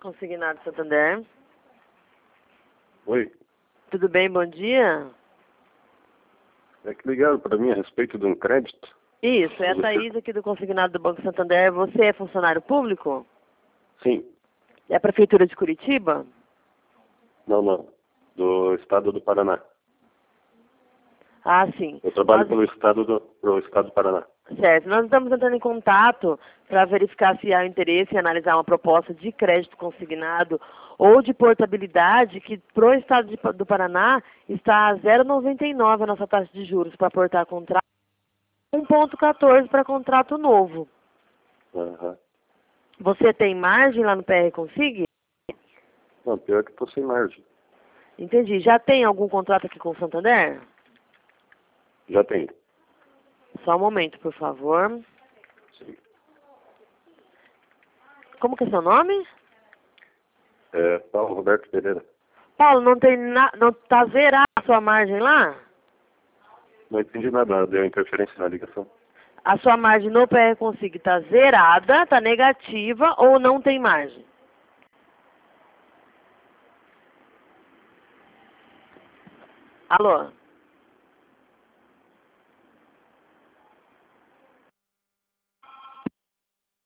Consignado Santander. Oi, Tudo bem, bom dia? é que ligaram para mim a respeito de um crédito. Isso, é a Você- Thaís aqui do Consignado do Banco Santander. Você é funcionário público? Sim, É a Prefeitura de Curitiba? não, do estado do Paraná. Ah, sim. Eu trabalho Nós- pelo estado do Paraná. Certo. Nós estamos entrando em contato para verificar se há interesse em analisar uma proposta de crédito consignado ou de portabilidade que para o estado do Paraná está a 0,99 a nossa taxa de juros para portar contrato, 1,14 para contrato novo. Aham. Você tem margem lá no PR Consig? Não, pior que estou sem margem. Entendi. Já tem algum contrato aqui com o Santander? Já tenho. Só um momento, por favor. Sim. Como que é seu nome? É Paulo Roberto Pereira. Paulo, não tem não tá zerada a sua margem lá? Não entendi nada, deu interferência na ligação. A sua margem no PR Consig está zerada, está negativa ou não tem margem? Alô?